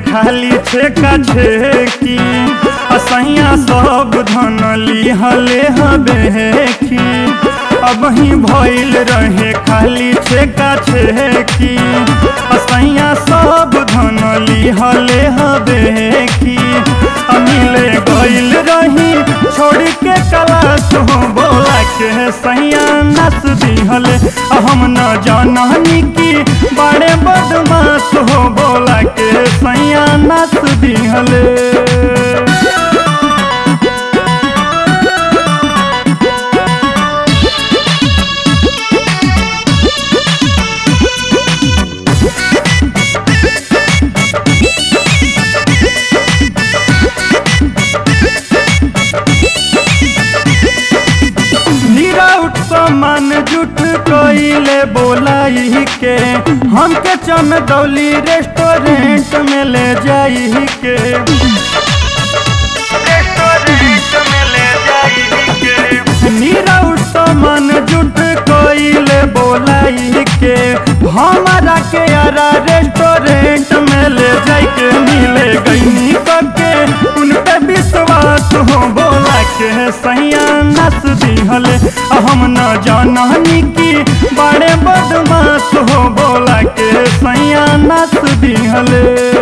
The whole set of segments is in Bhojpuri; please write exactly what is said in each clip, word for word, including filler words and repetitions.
खाली छेका छेकी असैया सब धन लिहले हबेकी अब ही भइल रहे खाली छेका छेकी असैया सब धन लिहले हबेकी मिले गइल रही छोड़ के कलास हो बोला के सैया नस दिहले हम न जाननी की बड़े बदमाश हो बोला के सैया नस दिहले। सामान जुट कोइले बोलाई के हमके चमदौली रेस्टोरेंट में ले जाई के रेस्टोरेंट में ले जाई के नीरा सामान जुट कोइले बोलाई के हमारा के यारा रेस्टोरेंट में ले जाई के मिले गई करके उन पे विश्वास हो बोला के सैया नस दिहले हम न जाननी की बड़े बदमाश हो बोला के सैया नस दिहले।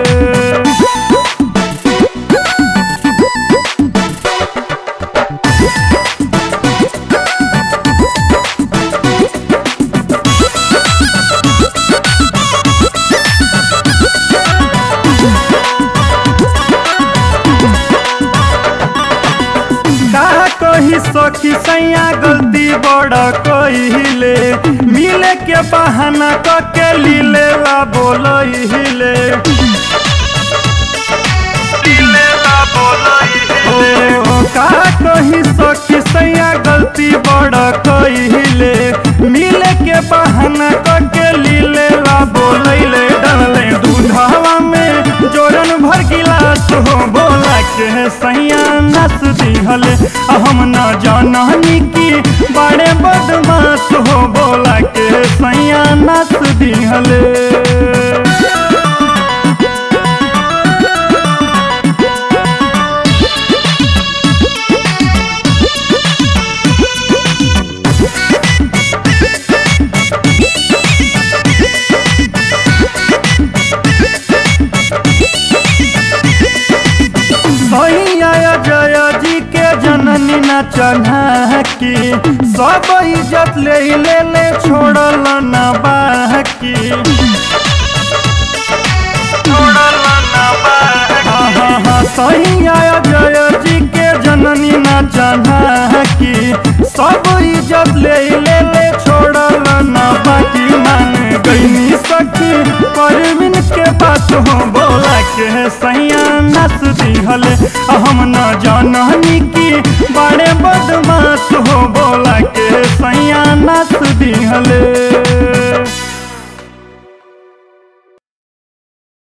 कही सखी सैया गलती बड़ा कहिले मिले के बहाना कके लीले ला बोलहिले ओ का कही सखी सैया गलती बड़ा कहिले मिले के बहाना कके लीले ला बोलहिले डाले दूधवा में जोरन भर गिलास हो बोला के सैया नस दिहले हम न जाननी की बड़े बदमाश हो बोला के सैया नस दिहले। जय जी के जननी न चढ़ा की सब इज्जत ले ले ले छोड़ल न बाकी छोड़ल न बाकी सही आया जय जी के जननी न चढ़ा की सब इज्जत ले ले ले छोड़ल न बाकी मान गई सखी परवीन के बात हो बोला के सैया नस दिहले हम न जाननी की बड़े बदमाश हो बोला के सैया नस दिहले।